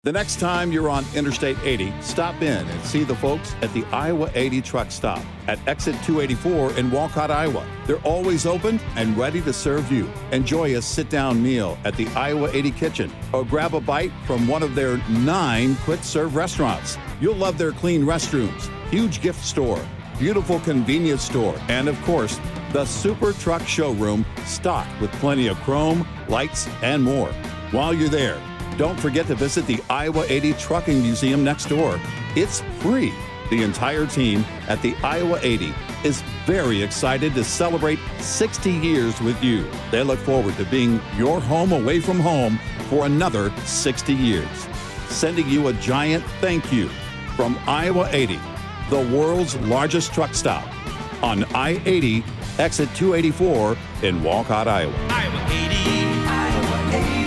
The next time you're on Interstate 80, stop in and see the folks at the Iowa 80 truck stop at exit 284 in Walcott, Iowa. They're always open and ready to serve you. Enjoy a sit-down meal at the Iowa 80 kitchen or grab a bite from one of their 9 quick-serve restaurants. You'll love their clean restrooms, huge gift store, beautiful convenience store, and of course, the Super Truck Showroom stocked with plenty of chrome, lights, and more. While you're there, don't forget to visit the Iowa 80 Trucking Museum next door. It's free. The entire team at the Iowa 80 is very excited to celebrate 60 years with you. They look forward to being your home away from home for another 60 years. Sending you a giant thank you from Iowa 80, the world's largest truck stop on I-80, exit 284 in Walcott, Iowa. Iowa 80. Iowa 80.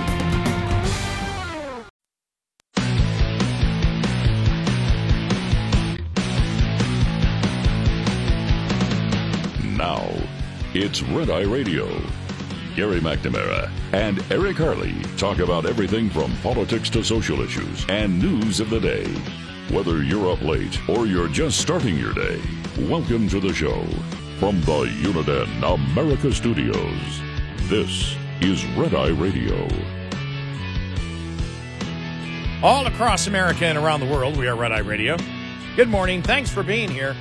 Now, it's Red Eye Radio. Gary McNamara and Eric Harley talk about everything from politics to social issues and news of the day. Whether you're up late or you're just starting your day, welcome to the show. From the Uniden America Studios, this is Red Eye Radio. All across America and around the world, we are Red Eye Radio. Good morning. Thanks for being here.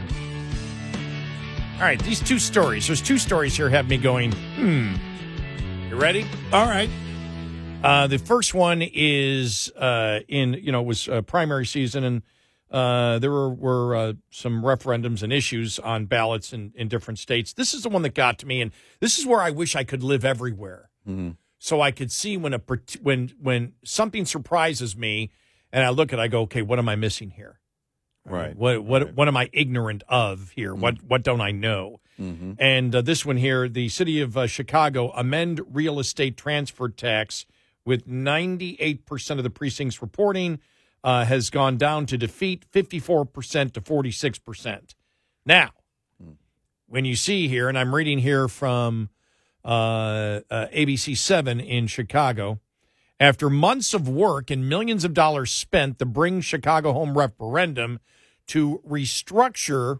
All right, these two stories. There's two stories here have me going, You ready? All right. The first one is it was primary season, and there were some referendums and issues on ballots in different states. This is the one that got to me, and this is where I wish I could live everywhere. Mm-hmm. So I could see when something surprises me, and I look at it, I go, okay, what am I missing here? Right. What am I ignorant of here? Mm-hmm. What don't I know? Mm-hmm. And this one here, the city of Chicago amend real estate transfer tax with 98% of the precincts reporting has gone down to defeat 54% to 46%. Now, when you see here, and I'm reading here from ABC 7 in Chicago, after months of work and millions of dollars spent, the Bring Chicago Home referendum to restructure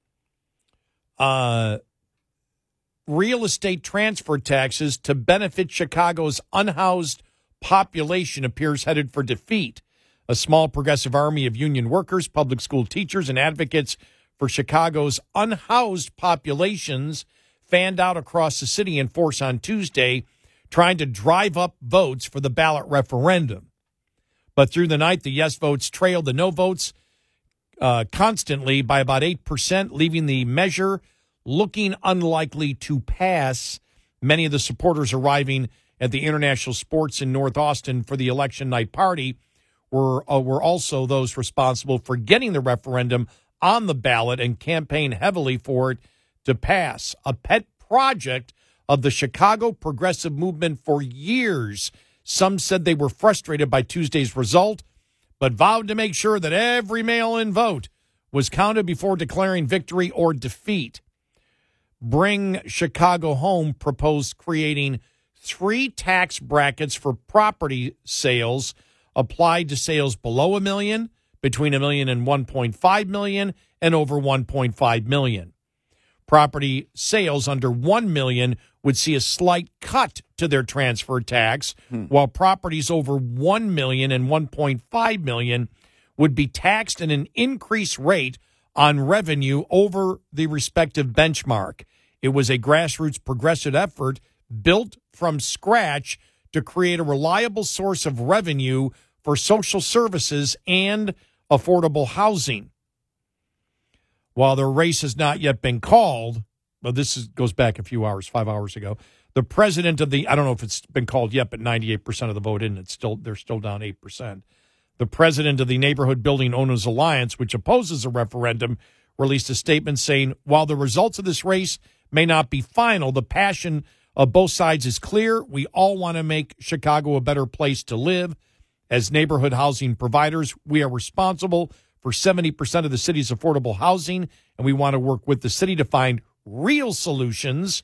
real estate transfer taxes to benefit Chicago's unhoused population appears headed for defeat. A small progressive army of union workers, public school teachers, and advocates for Chicago's unhoused populations fanned out across the city in force on Tuesday, trying to drive up votes for the ballot referendum. But through the night, the yes votes trailed the no votes constantly by about 8%, leaving the measure looking unlikely to pass. Many of the supporters arriving at the International Sports in North Austin for the election night party were also those responsible for getting the referendum on the ballot and campaigned heavily for it to pass. A pet project of the Chicago progressive movement for years. Some said they were frustrated by Tuesday's result, but vowed to make sure that every mail-in vote was counted before declaring victory or defeat. Bring Chicago Home proposed creating 3 tax brackets for property sales applied to sales below $1 million, between $1 million and $1.5 million, and over $1.5 million. Property sales under $1 million would see a slight cut to their transfer tax, while properties over $1 million and $1.5 million would be taxed at an increased rate on revenue over the respective benchmark. It was a grassroots progressive effort built from scratch to create a reliable source of revenue for social services and affordable housing. While the race has not yet been called, well, goes back a few hours, 5 hours ago, the president of I don't know if it's been called yet, but 98% of the vote in, they're still down 8%. The president of the Neighborhood Building Owners Alliance, which opposes a referendum, released a statement saying, while the results of this race may not be final, the passion of both sides is clear. We all want to make Chicago a better place to live. As neighborhood housing providers, we are responsible for 70% of the city's affordable housing, and we want to work with the city to find real solutions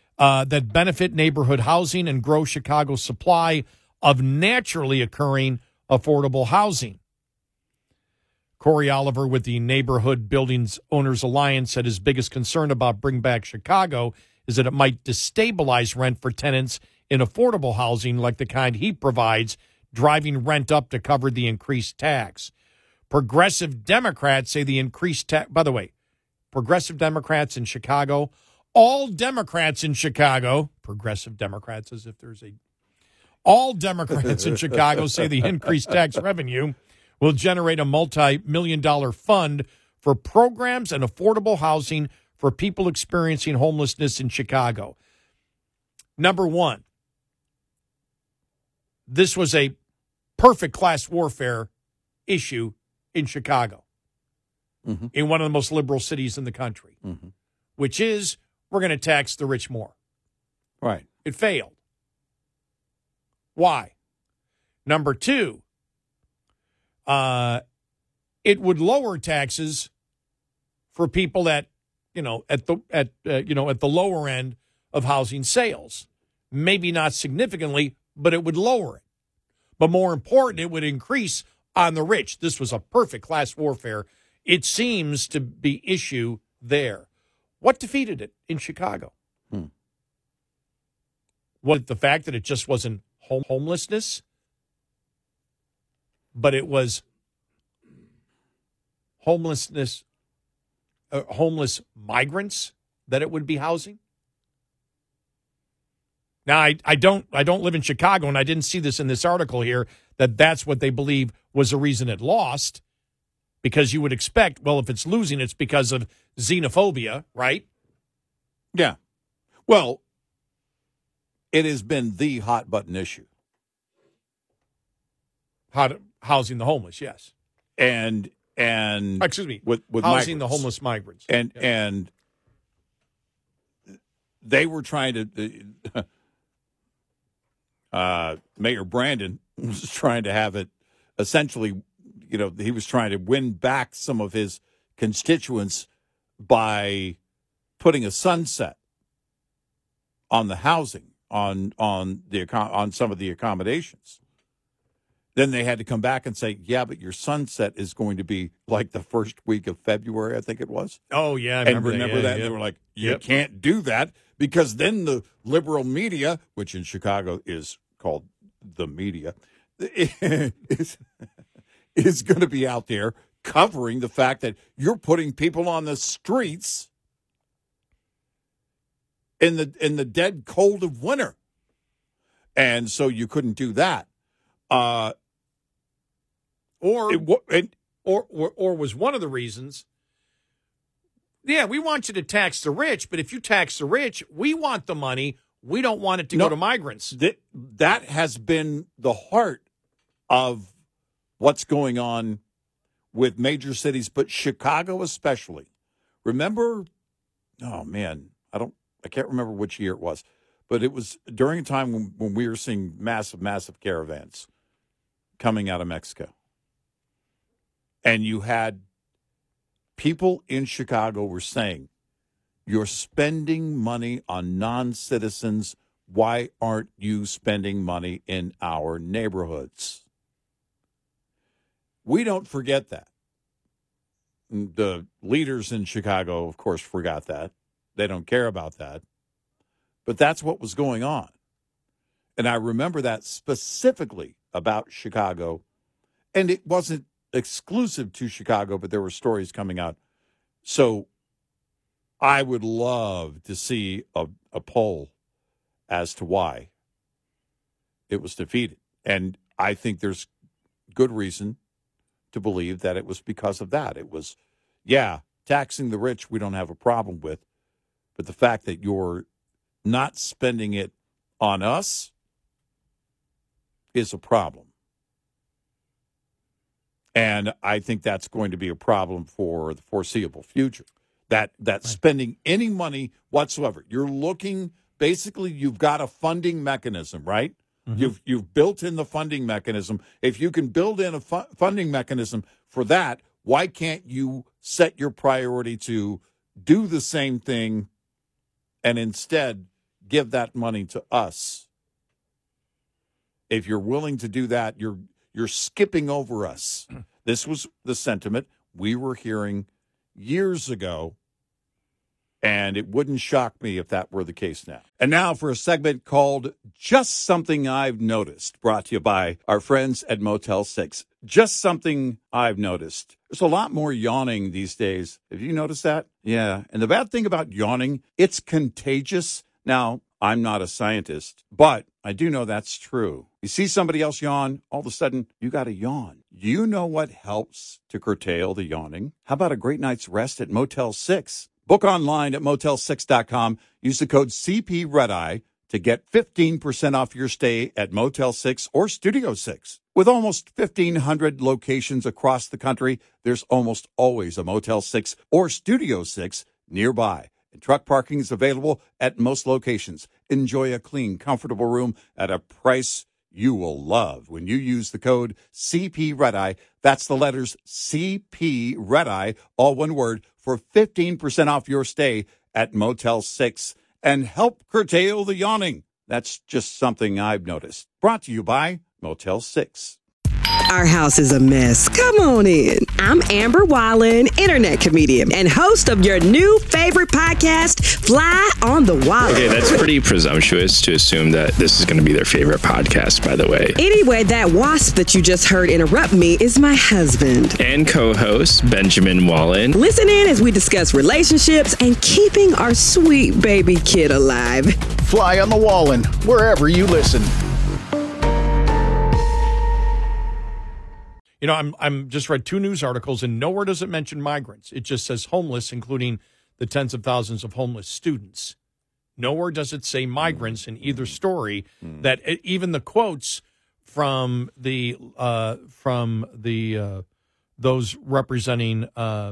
that benefit neighborhood housing and grow Chicago's supply of naturally occurring affordable housing. Corey Oliver with the Neighborhood Buildings Owners Alliance said his biggest concern about Bring Back Chicago is that it might destabilize rent for tenants in affordable housing like the kind he provides, driving rent up to cover the increased tax. Progressive Democrats say the increased tax, by the way, progressive Democrats in Chicago, all Democrats in Chicago, progressive Democrats as if there's a, all Democrats in Chicago say the increased tax revenue will generate a multi-million-dollar fund for programs and affordable housing for people experiencing homelessness in Chicago. Number one, this was a perfect class warfare issue in Chicago, in one of the most liberal cities in the country, which is we're going to tax the rich more. Right. It failed. Why? Number two, it would lower taxes for people that, at the lower end of housing sales. Maybe not significantly, but it would lower it. But more important, it would increase on the rich. This was a perfect class warfare. It seems to be issue there. What defeated it in Chicago? Was it the fact that it just wasn't homelessness, but it was homeless migrants that it would be housing? Now, I don't live in Chicago, and I didn't see this in this article here, that's what they believe was the reason it lost, because you would expect, well, if it's losing, it's because of xenophobia, right? Yeah. Well, it has been the hot button issue. Housing the homeless, yes. And excuse me, with housing migrants. the homeless migrants. And they were trying to Mayor Brandon was trying to have it essentially, he was trying to win back some of his constituents by putting a sunset on the housing, on some of the accommodations. Then they had to come back and say, yeah, but your sunset is going to be like the first week of February, I think it was. Oh, yeah. I remember that. that? They were like, you can't do that, because then the liberal media, which in Chicago is called the media, is going to be out there covering the fact that you're putting people on the streets in the dead cold of winter. And so you couldn't do that. Or was one of the reasons, yeah, we want you to tax the rich, but if you tax the rich, we want the money. We don't want it to go to migrants. That has been the heart of what's going on with major cities, but Chicago especially. Remember, oh man, I can't remember which year it was, but it was during a time when we were seeing massive caravans coming out of Mexico. And you had people in Chicago were saying, you're spending money on non-citizens. Why aren't you spending money in our neighborhoods? We don't forget that. The leaders in Chicago, of course, forgot that. They don't care about that. But that's what was going on. And I remember that specifically about Chicago. And it wasn't exclusive to Chicago, but there were stories coming out. So I would love to see a poll as to why it was defeated. And I think there's good reason to believe that it was because of that. It was, taxing the rich we don't have a problem with, but the fact that you're not spending it on us is a problem. And I think that's going to be a problem for the foreseeable future. That spending any money whatsoever. You're looking, basically, you've got a funding mechanism, right? Mm-hmm. You've built in the funding mechanism. If you can build in a funding mechanism for that, why can't you set your priority to do the same thing and instead give that money to us? If you're willing to do that, You're skipping over us. This was the sentiment we were hearing years ago, and it wouldn't shock me if that were the case now. And now for a segment called Just Something I've Noticed, brought to you by our friends at Motel 6. Just something I've noticed. There's a lot more yawning these days. Have you noticed that? Yeah. And the bad thing about yawning, it's contagious. Now, I'm not a scientist, but I do know that's true. You see somebody else yawn, all of a sudden, you got to yawn. You know what helps to curtail the yawning? How about a great night's rest at Motel 6? Book online at motel6.com. Use the code CPRedEye to get 15% off your stay at Motel 6 or Studio 6. With almost 1,500 locations across the country, there's almost always a Motel 6 or Studio 6 nearby. And truck parking is available at most locations. Enjoy a clean, comfortable room at a price you will love when you use the code CPRedEye. That's the letters CPRedEye, all one word, for 15% off your stay at Motel 6 and help curtail the yawning. That's just something I've noticed. Brought to you by Motel 6. Our house is a mess. Come on in. I'm Amber Wallen, internet comedian and host of your new favorite podcast, Fly on the Wall. Okay, that's pretty presumptuous to assume that this is going to be their favorite podcast, by the way. Anyway, that wasp that you just heard interrupt me is my husband. And co-host, Benjamin Wallen. Listen in as we discuss relationships and keeping our sweet baby kid alive. Fly on the Wallen, wherever you listen. You know, I'm just read 2 news articles, and nowhere does it mention migrants. It just says homeless, including the tens of thousands of homeless students. Nowhere does it say migrants in either story. That even the quotes from the those representing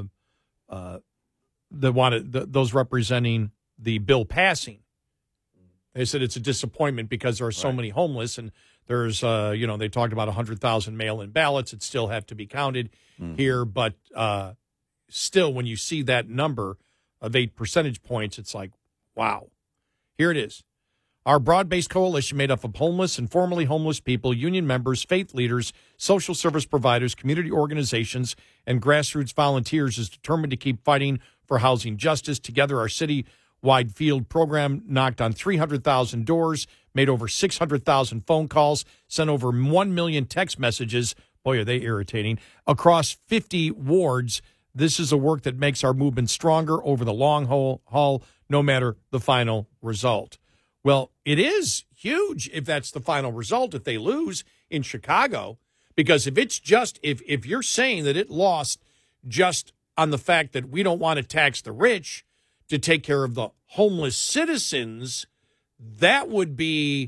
those representing the bill passing. They said it's a disappointment because there are so many homeless, and there's, they talked about 100,000 mail-in ballots that still have to be counted here. But still, when you see that number of 8 percentage points, it's like, wow. Here it is. Our broad-based coalition made up of homeless and formerly homeless people, union members, faith leaders, social service providers, community organizations, and grassroots volunteers is determined to keep fighting for housing justice. Together, our city-wide field program knocked on 300,000 doors, made over 600,000 phone calls, sent over 1 million text messages. Boy, are they irritating. Across 50 wards. This is a work that makes our movement stronger over the long haul, no matter the final result. Well, it is huge if that's the final result, if they lose in Chicago, because if it's just, if you're saying that it lost just on the fact that we don't want to tax the rich to take care of the homeless citizens, that would be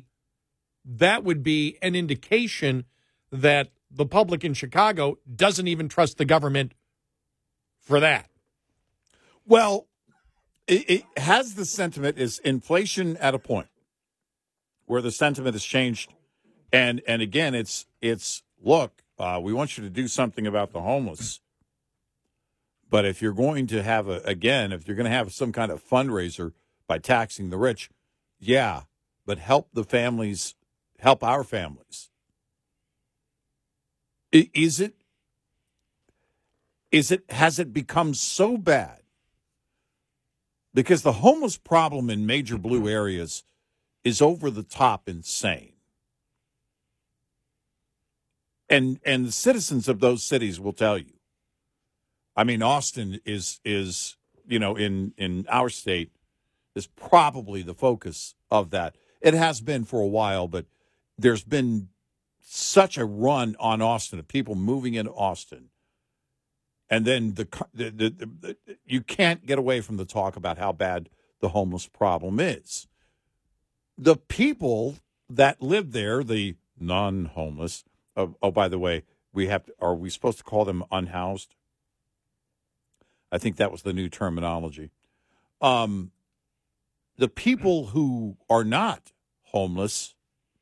an indication that the public in Chicago doesn't even trust the government for that. Well, it has the sentiment is inflation at a point where the sentiment has changed. And again, it's look, we want you to do something about the homeless. But if you're going to have if you're going to have some kind of fundraiser by taxing the rich, yeah, but help the families, help our families. Has it become so bad? Because the homeless problem in major blue areas is over the top insane. And the citizens of those cities will tell you. I mean, Austin is in our state is probably the focus of that. It has been for a while, but there's been such a run on Austin of people moving into Austin. And then you can't get away from the talk about how bad the homeless problem is. The people that live there, the non-homeless, by the way, are we supposed to call them unhoused? I think that was the new terminology. The people who are not homeless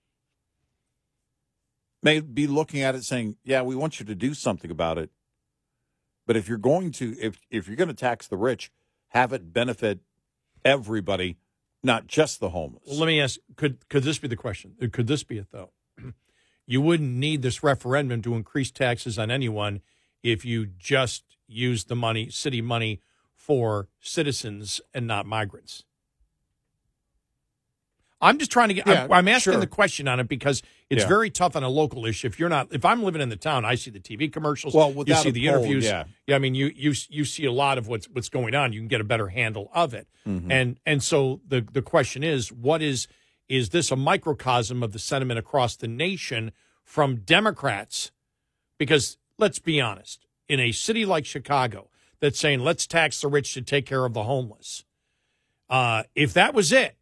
may be looking at it saying, yeah, we want you to do something about it. But if you're going to, if you're going to tax the rich, have it benefit everybody, not just the homeless. Well, let me ask, could this be the question? Could this be it, though? you wouldn't need this referendum to increase taxes on anyone if you just used the money, city money, for citizens and not migrants. I'm just trying to get. Yeah, I'm asking sure. the question on it because it's very tough on a local issue. If I'm living in the town, I see the TV commercials. Well, you without see a the poll, interviews. yeah. I mean, you see a lot of what's going on. You can get a better handle of it. And so the question is, is this a microcosm of the sentiment across the nation from Democrats? Because let's be honest, in a city like Chicago that's saying let's tax the rich to take care of the homeless, if that was it,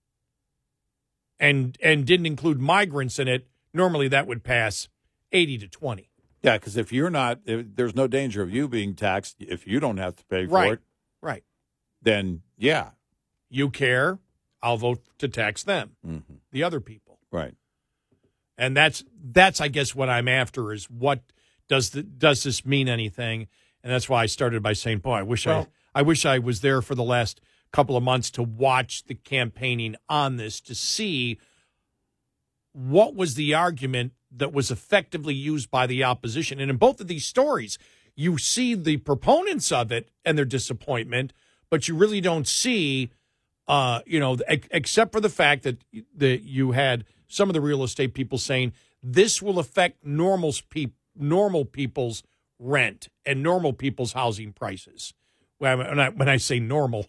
and didn't include migrants in it, normally that would pass 80-20. Yeah, because if you're not, there's no danger of you being taxed if you don't have to pay for it. Right. Then, yeah. You care, I'll vote to tax them, the other people. Right. And that's I guess what I'm after is what does this mean anything? And that's why I started by saying, boy, I wish I was there for the last couple of months to watch the campaigning on this to see what was the argument that was effectively used by the opposition. And in both of these stories, you see the proponents of it and their disappointment, but you really don't see, except for the fact that you had some of the real estate people saying this will affect normal people's rent and normal people's housing prices. When I say normal,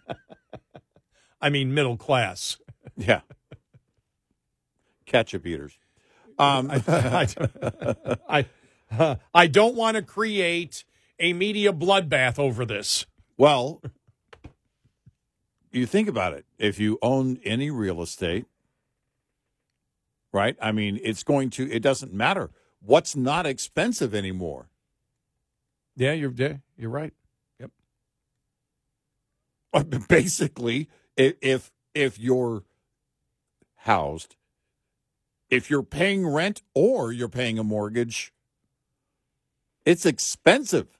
I mean middle class. Yeah. Ketchup eaters. I don't want to create a media bloodbath over this. Well, you think about it. If you own any real estate, right? I mean, it doesn't matter. What's not expensive anymore? Yeah, you're right. Basically, if you're housed, if you're paying rent or you're paying a mortgage, it's expensive.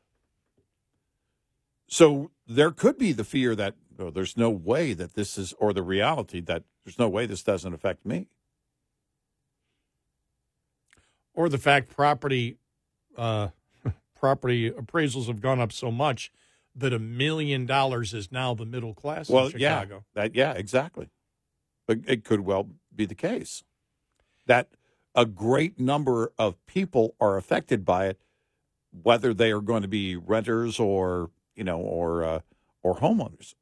So there could be the fear that there's no way that this is, or the reality that there's no way this doesn't affect me. Or the fact property appraisals have gone up so much that $1 million is now the middle class in Chicago. Yeah, exactly. But it could well be the case that a great number of people are affected by it, whether they are going to be renters or homeowners.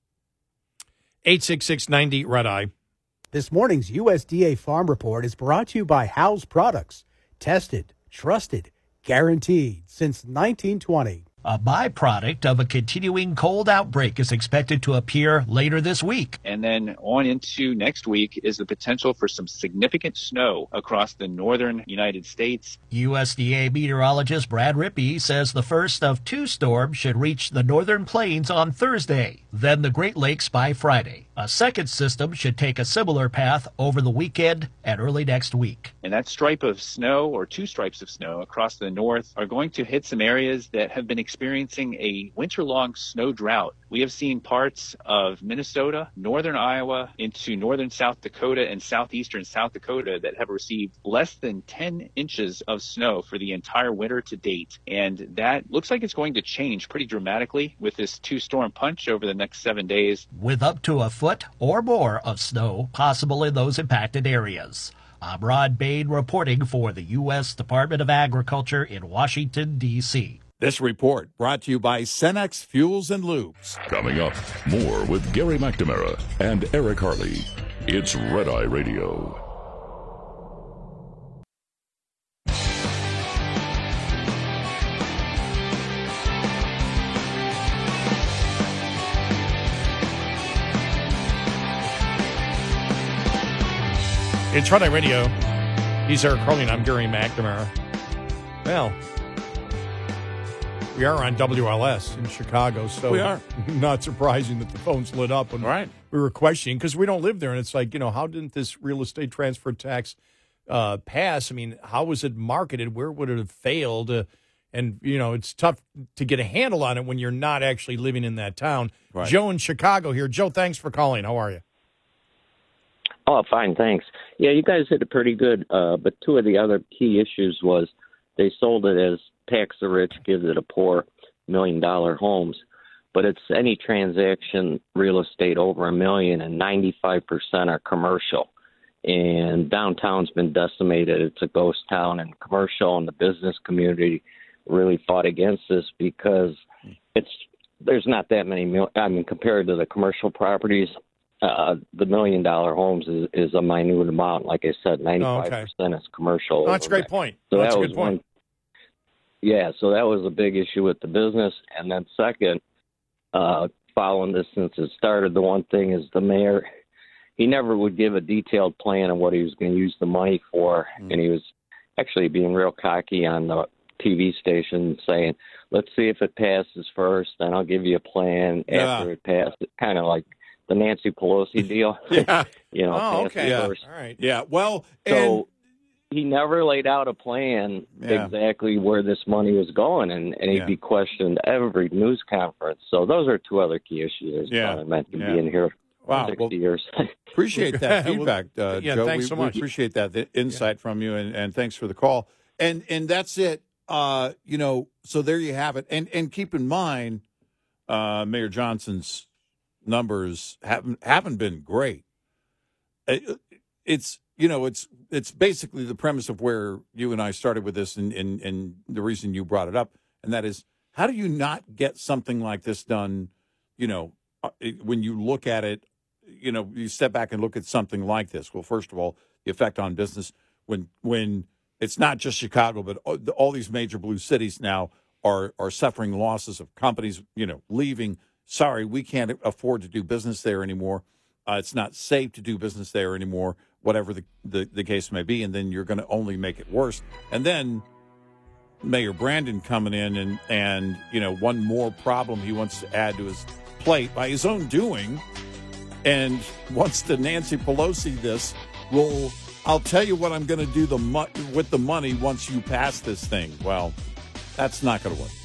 866-90 Red Eye. This morning's USDA Farm Report is brought to you by House Products. Tested, trusted, guaranteed since 1920. A byproduct of a continuing cold outbreak is expected to appear later this week. And then on into next week is the potential for some significant snow across the northern United States. USDA meteorologist Brad Rippey says the first of two storms should reach the northern plains on Thursday, then the Great Lakes by Friday. A second system should take a similar path over the weekend and early next week. And that stripe of snow, or two stripes of snow across the north, are going to hit some areas that have been experiencing a winter-long snow drought. We have seen parts of Minnesota, northern Iowa, into northern South Dakota and southeastern South Dakota that have received less than 10 inches of snow for the entire winter to date. And that looks like it's going to change pretty dramatically with this two-storm punch over the next 7 days. With up to a foot or more of snow possible in those impacted areas. I'm Rod Bain reporting for the U.S. Department of Agriculture in Washington, D.C. This report brought to you by Cenex Fuels and Lubes. Coming up, more with Gary McNamara and Eric Harley. It's Red Eye Radio. It's Red Eye Radio. He's Eric Harley, and I'm Gary McNamara. Well, we are on WLS in Chicago, so we are. Not surprising that the phones lit up when we were questioning, because we don't live there, and it's like, how didn't this real estate transfer tax pass? I mean, how was it marketed? Where would it have failed? And, it's tough to get a handle on it when you're not actually living in that town. Right. Joe in Chicago here. Joe, thanks for calling. How are you? Oh, fine, thanks. Yeah, you guys did it pretty good. But two of the other key issues was they sold it as tax the rich, give it a poor, $1 million homes. But it's any transaction real estate over $1 million, and 95% are commercial. And downtown's been decimated. It's a ghost town, and commercial and the business community really fought against this because there's not that many. Compared to the commercial properties, the $1 million homes is a minute amount. Like I said, 95% is commercial. Oh, that's a great point. So that's that a was good point. So that was a big issue with the business. And then second, following this since it started, the one thing is the mayor, he never would give a detailed plan on what he was going to use the money for. And he was actually being real cocky on the TV station saying, let's see if it passes first, then I'll give you a plan after it passes. Kind of like the Nancy Pelosi deal. Yeah. Okay. First. All right. Yeah. Well, so he never laid out a plan exactly where this money was going, and he'd be questioned every news conference. So those are two other key issues. I meant to be in here. Wow. 60 years. Appreciate that feedback, Joe. Thanks so much. We appreciate that the insight from you, and thanks for the call. And that's it. So there you have it. And keep in mind, Mayor Johnson's numbers haven't been great. It's basically the premise of where you and I started with this, and the reason you brought it up, and that is, how do you not get something like this done? When you look at it, you step back and look at something like this. Well, first of all, the effect on business when it's not just Chicago, but all these major blue cities now are suffering losses of companies, leaving. Sorry, we can't afford to do business there anymore. It's not safe to do business there anymore, whatever the case may be. And then you're going to only make it worse. And then Mayor Brandon coming in and one more problem he wants to add to his plate by his own doing, and wants to Nancy Pelosi this. Well, I'll tell you what I'm going to do with the money once you pass this thing. Well, that's not going to work.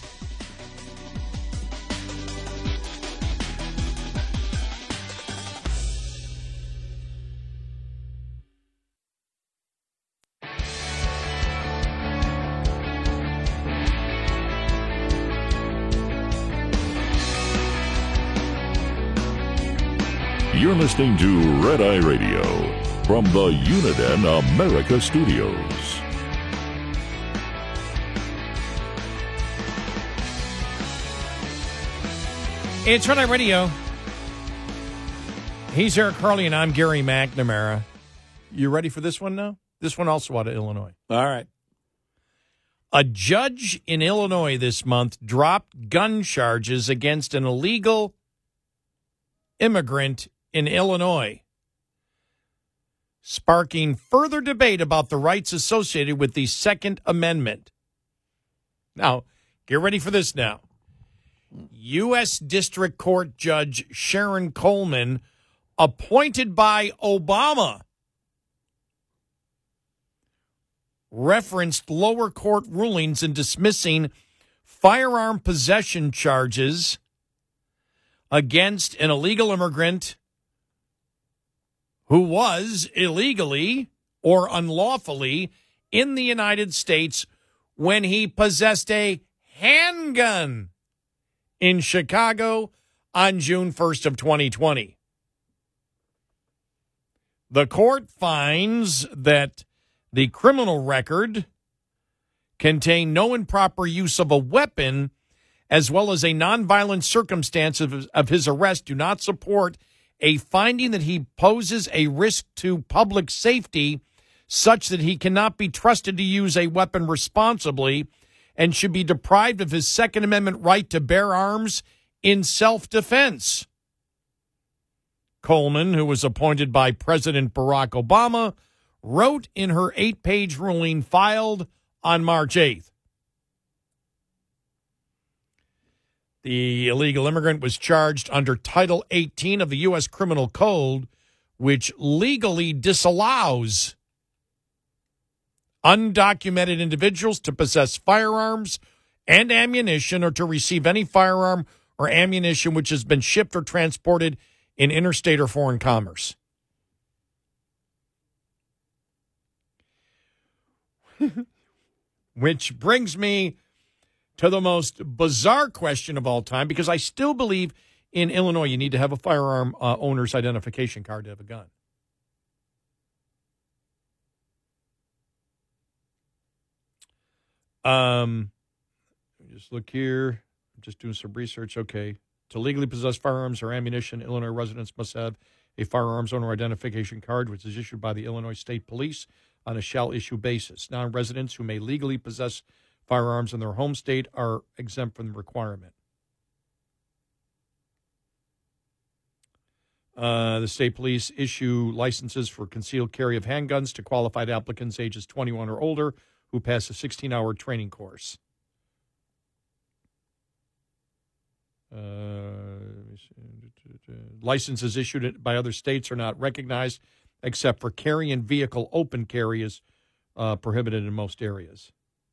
You're listening to Red Eye Radio from the Uniden America Studios. It's Red Eye Radio. He's Eric Harley, and I'm Gary McNamara. You ready for this one now? This one also out of Illinois. All right. A judge in Illinois this month dropped gun charges against an illegal immigrant in Illinois, sparking further debate about the rights associated with the Second Amendment. Now, get ready for this now. U.S. District Court Judge Sharon Coleman, appointed by Obama, referenced lower court rulings in dismissing firearm possession charges against an illegal immigrant who was illegally or unlawfully in the United States when he possessed a handgun in Chicago on June 1st of 2020. The court finds that the criminal record contained no improper use of a weapon, as well as a nonviolent circumstance of his arrest, do not support a finding that he poses a risk to public safety such that he cannot be trusted to use a weapon responsibly and should be deprived of his Second Amendment right to bear arms in self-defense. Coleman, who was appointed by President Barack Obama, wrote in her 8-page ruling filed on March 8th. The illegal immigrant was charged under Title 18 of the U.S. Criminal Code, which legally disallows undocumented individuals to possess firearms and ammunition or to receive any firearm or ammunition which has been shipped or transported in interstate or foreign commerce. Which brings me to the most bizarre question of all time, because I still believe in Illinois you need to have a firearm owner's identification card to have a gun. Let me just look here. I'm just doing some research. Okay. To legally possess firearms or ammunition, Illinois residents must have a firearms owner identification card, which is issued by the Illinois State Police on a shall-issue basis. Non-residents who may legally possess firearms in their home state are exempt from the requirement. The state police issue licenses for concealed carry of handguns to qualified applicants ages 21 or older who pass a 16-hour training course. Licenses issued by other states are not recognized except for carry in vehicle. Open carry is prohibited in most areas.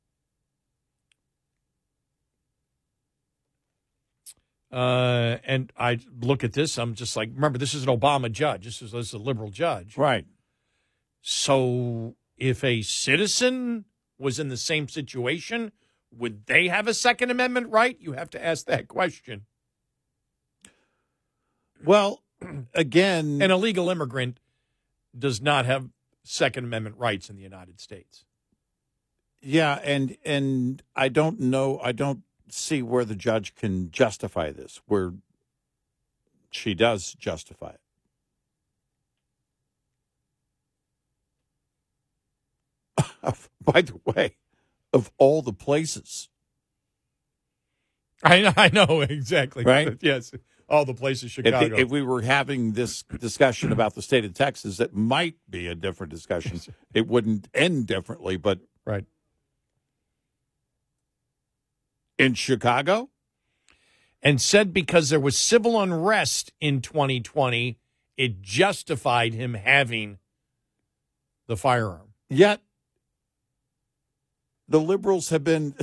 And I look at this, I'm just like, remember, this is an Obama judge. This is a liberal judge. Right. So if a citizen was in the same situation, would they have a Second Amendment right? You have to ask that question. Well, again, an illegal immigrant does not have Second Amendment rights in the United States. Yeah, and I don't know, I don't see where the judge can justify this, where she does justify it. By the way, of all the places. I know, exactly. Right? Yes, all the places, Chicago. If we were having this discussion about the state of Texas, it might be a different discussion. It wouldn't end differently, but... Right. In Chicago? And said because there was civil unrest in 2020, it justified him having the firearm. Yet, the liberals have been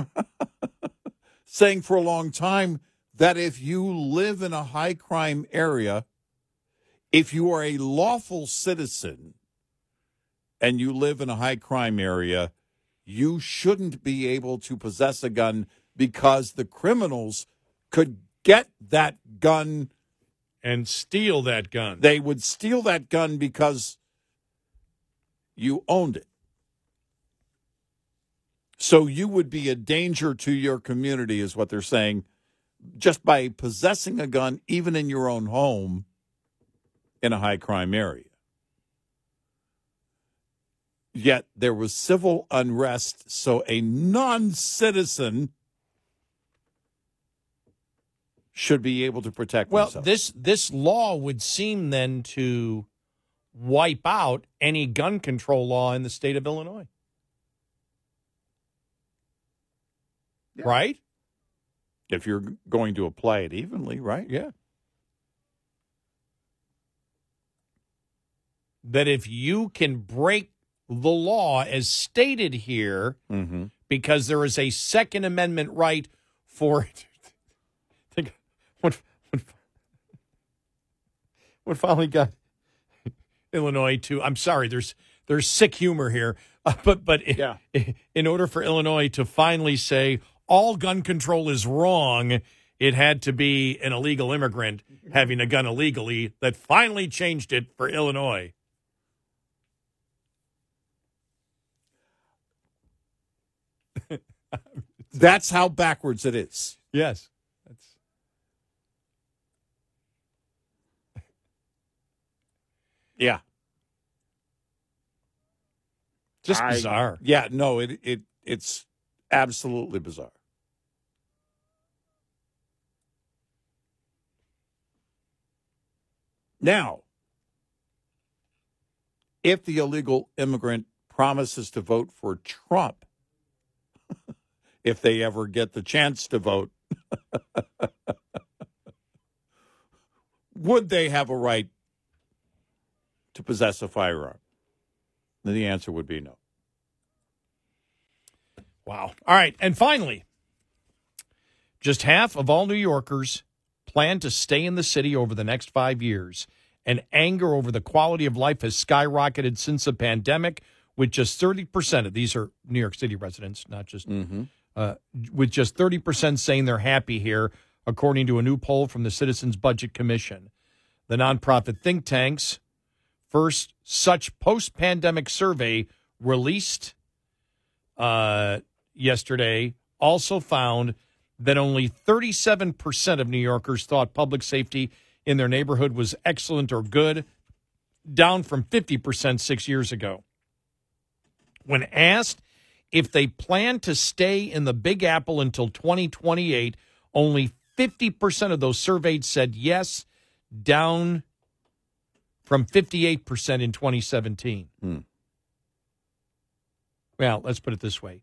saying for a long time that if you live in a high-crime area, if you are a lawful citizen and you live in a high-crime area, you shouldn't be able to possess a gun because the criminals could get that gun. And steal that gun. They would steal that gun because you owned it. So you would be a danger to your community, is what they're saying, just by possessing a gun, even in your own home, in a high-crime area. Yet there was civil unrest, so a non-citizen should be able to protect themselves. Well, this law would seem then to wipe out any gun control law in the state of Illinois. Yeah. Right? If you're going to apply it evenly, right? Yeah. That if you can break the law as stated here, because there is a Second Amendment right for... Think what finally got Illinois to... I'm sorry, there's sick humor here, but yeah. In order for Illinois to finally say all gun control is wrong, it had to be an illegal immigrant having a gun illegally that finally changed it for Illinois. That's how backwards it is. Yes. Yeah. Just bizarre. Yeah, no, it's absolutely bizarre. Now, if the illegal immigrant promises to vote for Trump, if they ever get the chance to vote, would they have a right to possess a firearm? Then the answer would be no. Wow. All right. And finally, just half of all New Yorkers plan to stay in the city over the next 5 years. And anger over the quality of life has skyrocketed since the pandemic, with just 30% of these are New York City residents, not just with just 30% saying they're happy here, according to a new poll from the Citizens Budget Commission. The nonprofit think tank's first such post-pandemic survey released yesterday also found that only 37% of New Yorkers thought public safety in their neighborhood was excellent or good, down from 50% 6 years ago. When asked if they plan to stay in the Big Apple until 2028, only 50% of those surveyed said yes, down from 58% in 2017. Well, let's put it this way.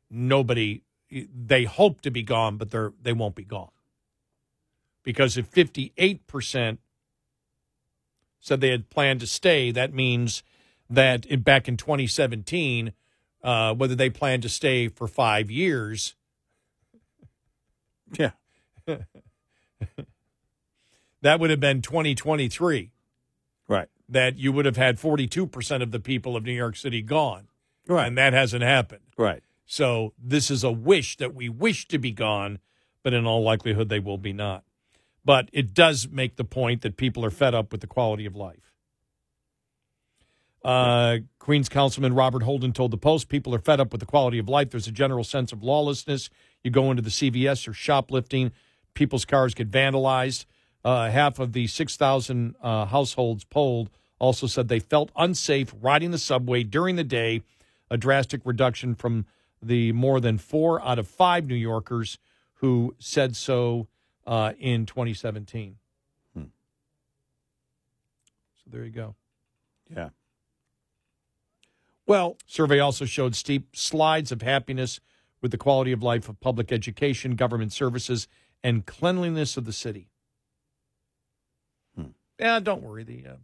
They hope to be gone, but they won't be gone. Because if 58% said they had planned to stay, that means that back in 2017, whether they planned to stay for 5 years. Yeah. That would have been 2023. Right. That you would have had 42% of the people of New York City gone. Right. And that hasn't happened. Right. So this is a wish that we wish to be gone, but in all likelihood they will be not. But it does make the point that people are fed up with the quality of life. Queens Councilman Robert Holden told the Post, people are fed up with the quality of life. There's a general sense of lawlessness. You go into the CVS or shoplifting. People's cars get vandalized. Half of the 6,000 households polled also said they felt unsafe riding the subway during the day, a drastic reduction from the more than 4 out of 5 New Yorkers who said so in 2017. So there you go. Yeah. Well, survey also showed steep slides of happiness with the quality of life of public education, government services, and cleanliness of the city. Yeah, don't worry. The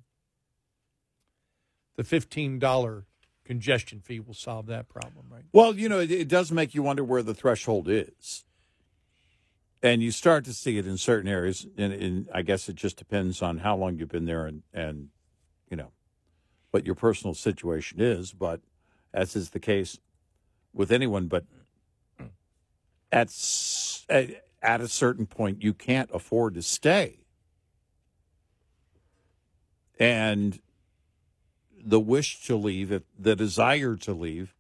$15 congestion fee will solve that problem, right? Well, it does make you wonder where the threshold is. And you start to see it in certain areas, and I guess it just depends on how long you've been there and what your personal situation is. But as is the case with anyone, but at a certain point, you can't afford to stay. And the wish to leave, the desire to leave,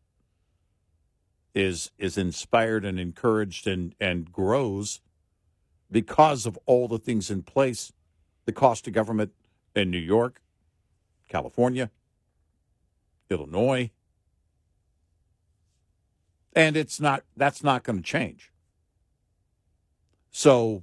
is inspired and encouraged and grows because of all the things in place, the cost of government in New York, California, Illinois, and that's not going to change. So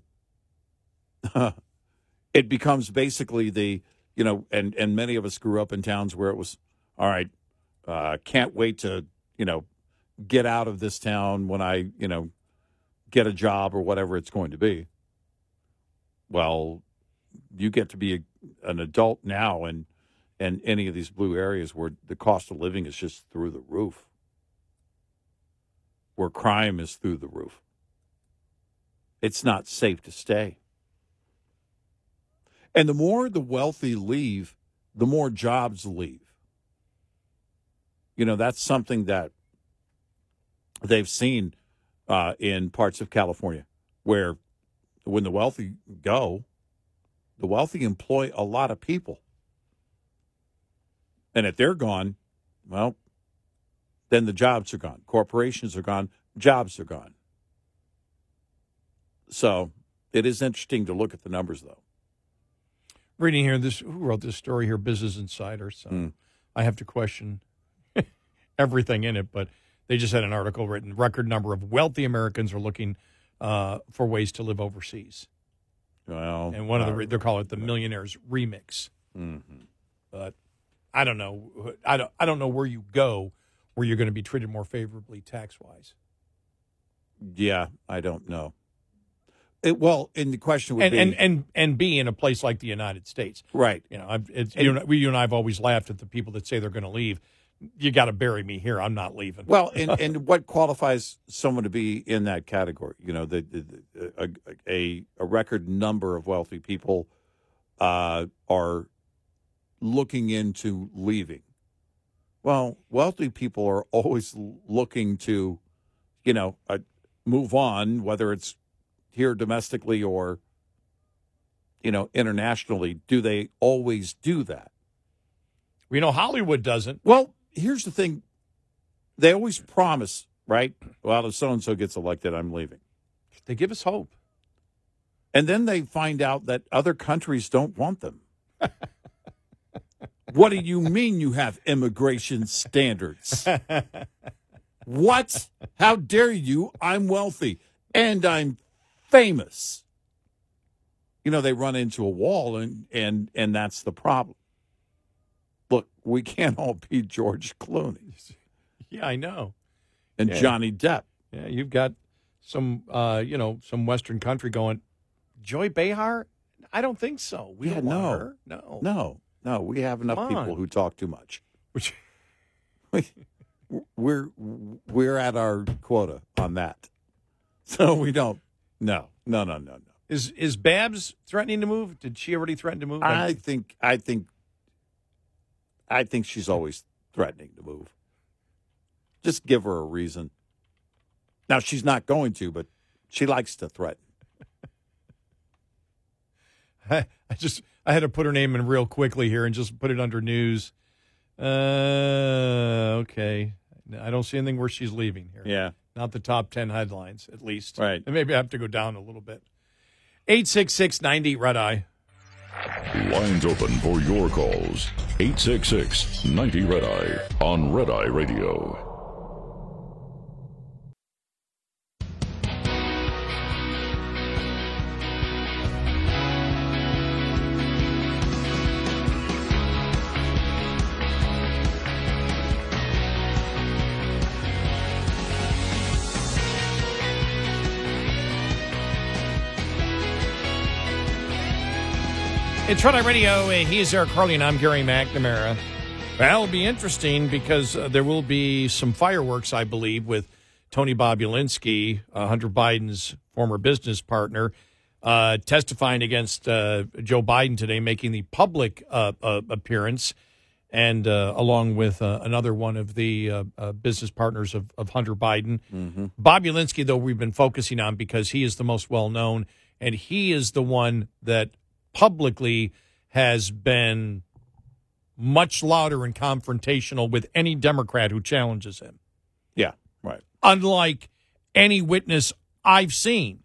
it becomes basically and many of us grew up in towns where it was, all right, can't wait to, get out of this town when I, get a job or whatever it's going to be. Well, you get to be an adult now and any of these blue areas where the cost of living is just through the roof, where crime is through the roof. It's not safe to stay. And the more the wealthy leave, the more jobs leave. That's something that they've seen in parts of California, where when the wealthy go, the wealthy employ a lot of people. And if they're gone, well, then the jobs are gone. Corporations are gone. Jobs are gone. So it is interesting to look at the numbers, though. Reading here, who wrote this story here? Business Insider. So I have to question everything in it, but they just had an article written. Record number of wealthy Americans are looking for ways to live overseas. Well, and one of they call it the Millionaires Remix. Mm-hmm. But I don't know. I don't know where you go where you're going to be treated more favorably tax wise. Yeah, I don't know. And the question would be and be in a place like the United States, right? You and I have always laughed at the people that say they're going to leave. You got to bury me here. I'm not leaving. Well, and what qualifies someone to be in that category? A record number of wealthy people are looking into leaving. Well, wealthy people are always looking to, move on, whether it's here domestically or, internationally. Do they always do that? We know Hollywood doesn't. Well, here's the thing. They always promise, right? Well, if so-and-so gets elected, I'm leaving. They give us hope. And then they find out that other countries don't want them. What do you mean you have immigration standards? What? How dare you? I'm wealthy and I'm famous. They run into a wall and that's the problem. Look, we can't all be George Clooney. Yeah, I know. And Johnny Depp. Yeah, you've got some Western country going, Joy Behar? I don't think so. We don't want her. No, we have enough people who talk too much. We're at our quota on that. So we don't. No. Is Babs threatening to move? Did she already threaten to move? I think she's always threatening to move. Just give her a reason. Now she's not going to, but she likes to threaten. I had to put her name in real quickly here and just put it under news. Okay. I don't see anything where she's leaving here. Yeah. Not the top 10 headlines, at least. Right. And maybe I have to go down a little bit. 866-90 Red Eye. Lines open for your calls. 866-90 Red Eye on Red Eye Radio. It's Red Eye Radio. He's Eric Harley, and I'm Gary McNamara. Well, it'll be interesting because there will be some fireworks, I believe, with Tony Bobulinski, Hunter Biden's former business partner, testifying against Joe Biden today, making the public appearance, and along with another one of the business partners of Hunter Biden. Mm-hmm. Bobulinski, though, we've been focusing on because he is the most well-known, and he is the one that publicly has been much louder and confrontational with any Democrat who challenges him. Yeah, right. Unlike any witness I've seen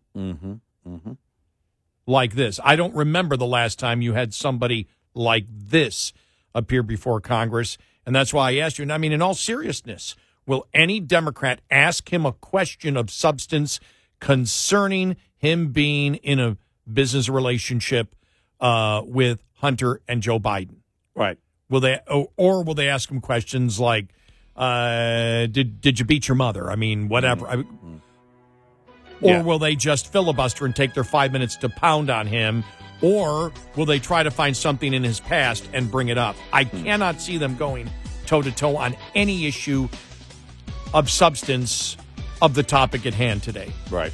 like this. I don't remember the last time you had somebody like this appear before Congress, and that's why I asked you. And I mean, in all seriousness, will any Democrat ask him a question of substance concerning him being in a business relationship with Hunter and Joe Biden? Right. Will they, or will they ask him questions like, did you beat your mother? I mean, whatever. Or will they just filibuster and take their 5 minutes to pound on him? Or will they try to find something in his past and bring it up? I cannot see them going toe-to-toe on any issue of substance of the topic at hand today. Right.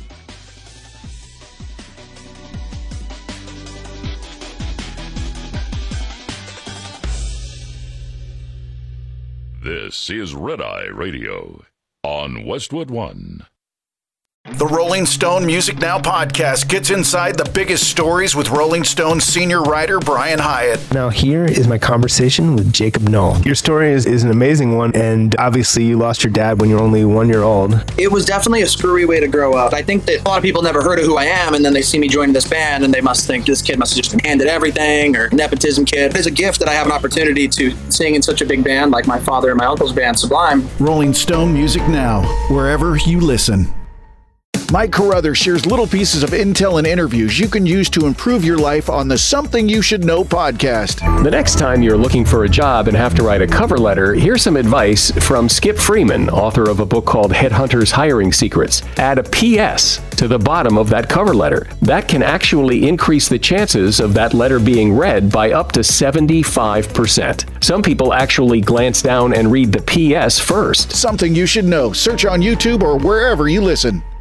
This is Red Eye Radio on Westwood One. The Rolling Stone Music Now podcast gets inside the biggest stories with Rolling Stone senior writer Brian Hyatt. Now here is my conversation with Jacob Knoll. Your story is an amazing one, and obviously you lost your dad when you were only 1 year old. It was definitely a screwy way to grow up. I think that a lot of people never heard of who I am, and then they see me joining this band, and they must think this kid must have just been handed everything, or nepotism kid. It's a gift that I have an opportunity to sing in such a big band like my father and my uncle's band, Sublime. Rolling Stone Music Now, wherever you listen. Mike Carruthers shares little pieces of intel and interviews you can use to improve your life on the Something You Should Know podcast. The next time you're looking for a job and have to write a cover letter, here's some advice from Skip Freeman, author of a book called Headhunters Hiring Secrets. Add a PS to the bottom of that cover letter. That can actually increase the chances of that letter being read by up to 75%. Some people actually glance down and read the PS first. Something You Should Know. Search on YouTube or wherever you listen.